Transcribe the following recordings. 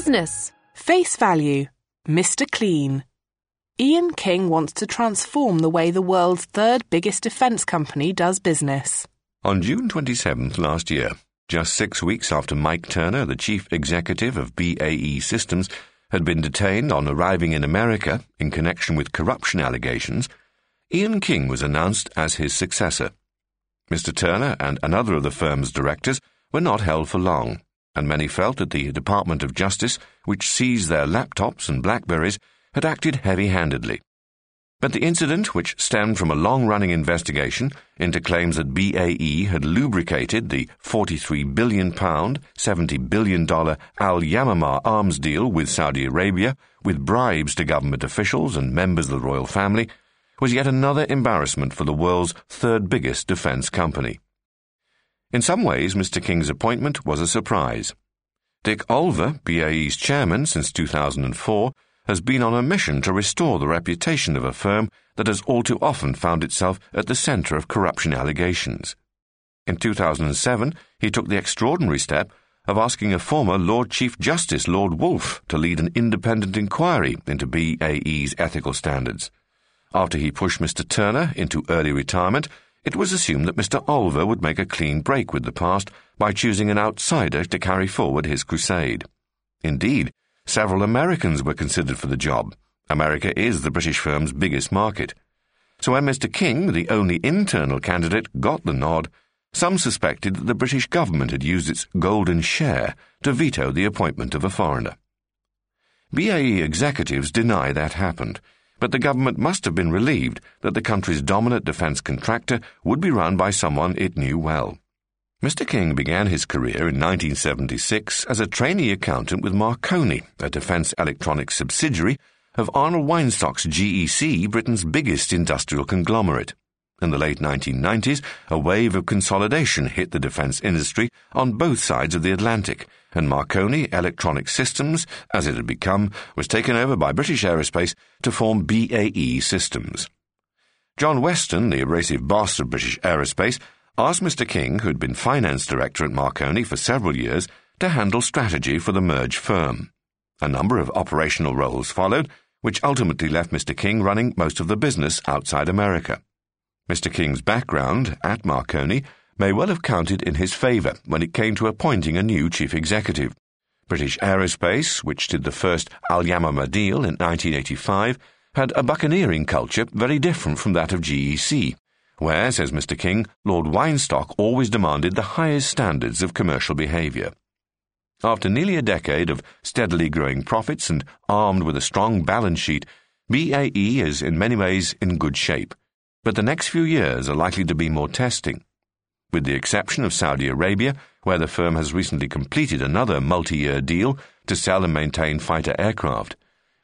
Business. Face value. Mr. Clean. Ian King wants to transform the way the world's third biggest defence company does business. On June 27th last year, just 6 weeks after Mike Turner, the chief executive of BAE Systems, had been detained on arriving in America in connection with corruption allegations, Ian King was announced as his successor. Mr. Turner and another of the firm's directors were not held for long, and many felt that the Department of Justice, which seized their laptops and BlackBerries, had acted heavy-handedly. But the incident, which stemmed from a long-running investigation into claims that BAE had lubricated the £43 billion, $70 billion Al-Yamamah arms deal with Saudi Arabia with bribes to government officials and members of the royal family, was yet another embarrassment for the world's third biggest defence company. In some ways, Mr. King's appointment was a surprise. Dick Olver, BAE's chairman since 2004, has been on a mission to restore the reputation of a firm that has all too often found itself at the centre of corruption allegations. In 2007, he took the extraordinary step of asking a former Lord Chief Justice, Lord Woolf, to lead an independent inquiry into BAE's ethical standards. After he pushed Mr. Turner into early retirement, it was assumed that Mr. Olver would make a clean break with the past by choosing an outsider to carry forward his crusade. Indeed, several Americans were considered for the job. America is the British firm's biggest market. So when Mr. King, the only internal candidate, got the nod, some suspected that the British government had used its golden share to veto the appointment of a foreigner. BAE executives deny that happened, but the government must have been relieved that the country's dominant defence contractor would be run by someone it knew well. Mr. King began his career in 1976 as a trainee accountant with Marconi, a defence electronics subsidiary of Arnold Weinstock's GEC, Britain's biggest industrial conglomerate. In the late 1990s, a wave of consolidation hit the defence industry on both sides of the Atlantic, and Marconi Electronic Systems, as it had become, was taken over by British Aerospace to form BAE Systems. John Weston, the abrasive boss of British Aerospace, asked Mr. King, who had been finance director at Marconi for several years, to handle strategy for the merged firm. A number of operational roles followed, which ultimately left Mr. King running most of the business outside America. Mr. King's background at Marconi may well have counted in his favour when it came to appointing a new chief executive. British Aerospace, which did the first Al-Yamamah deal in 1985, had a buccaneering culture very different from that of GEC, where, says Mr. King, Lord Weinstock always demanded the highest standards of commercial behaviour. After nearly a decade of steadily growing profits and armed with a strong balance sheet, BAE is in many ways in good shape, but the next few years are likely to be more testing. With the exception of Saudi Arabia, where the firm has recently completed another multi-year deal to sell and maintain fighter aircraft,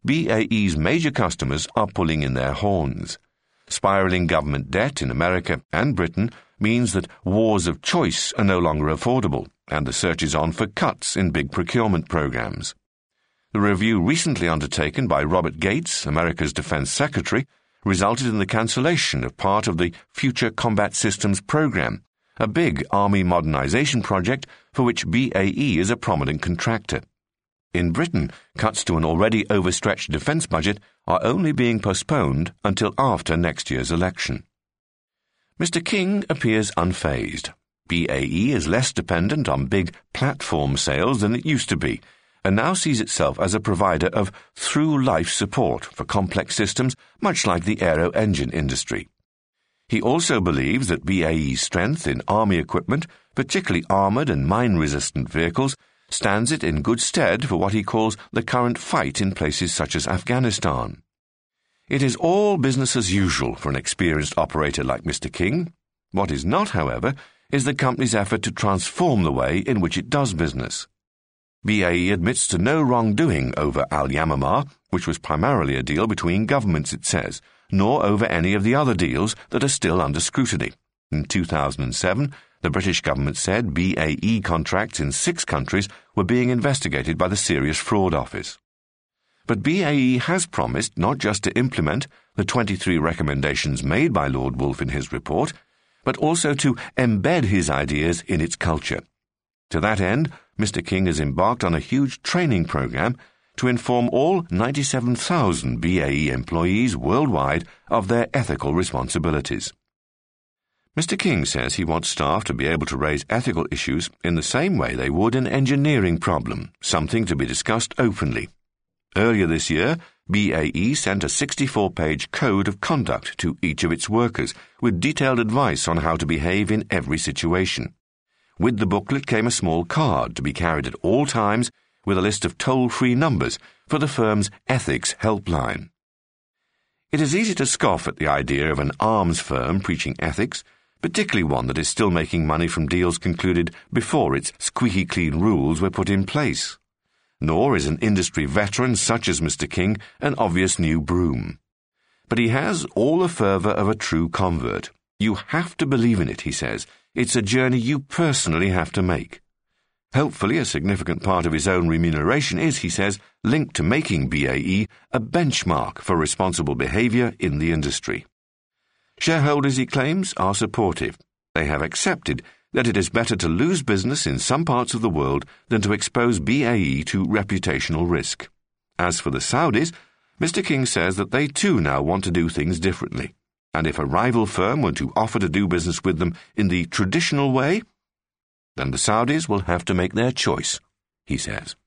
BAE's major customers are pulling in their horns. Spiralling government debt in America and Britain means that wars of choice are no longer affordable, and the search is on for cuts in big procurement programs. The review recently undertaken by Robert Gates, America's Defense Secretary, resulted in the cancellation of part of the Future Combat Systems program, a big army modernization project for which BAE is a prominent contractor. In Britain, cuts to an already overstretched defence budget are only being postponed until after next year's election. Mr. King appears unfazed. BAE is less dependent on big platform sales than it used to be, and now sees itself as a provider of through-life support for complex systems much like the aero-engine industry. He also believes that BAE's strength in army equipment, particularly armoured and mine-resistant vehicles, stands it in good stead for what he calls the current fight in places such as Afghanistan. It is all business as usual for an experienced operator like Mr. King. What is not, however, is the company's effort to transform the way in which it does business. BAE admits to no wrongdoing over Al-Yamamah, which was primarily a deal between governments, it says, nor over any of the other deals that are still under scrutiny. In 2007, the British government said BAE contracts in 6 countries were being investigated by the Serious Fraud Office. But BAE has promised not just to implement the 23 recommendations made by Lord Woolf in his report, but also to embed his ideas in its culture. To that end, Mr. King has embarked on a huge training program to inform all 97,000 BAE employees worldwide of their ethical responsibilities. Mr. King says he wants staff to be able to raise ethical issues in the same way they would an engineering problem, something to be discussed openly. Earlier this year, BAE sent a 64-page code of conduct to each of its workers with detailed advice on how to behave in every situation. With the booklet came a small card to be carried at all times with a list of toll-free numbers for the firm's ethics helpline. It is easy to scoff at the idea of an arms firm preaching ethics, particularly one that is still making money from deals concluded before its squeaky clean rules were put in place. Nor is an industry veteran such as Mr. King an obvious new broom. But he has all the fervour of a true convert. You have to believe in it, he says. It's a journey you personally have to make. Hopefully, a significant part of his own remuneration is, he says, linked to making BAE a benchmark for responsible behaviour in the industry. Shareholders, he claims, are supportive. They have accepted that it is better to lose business in some parts of the world than to expose BAE to reputational risk. As for the Saudis, Mr. King says that they too now want to do things differently, and if a rival firm were to offer to do business with them in the traditional way, then the Saudis will have to make their choice, he says.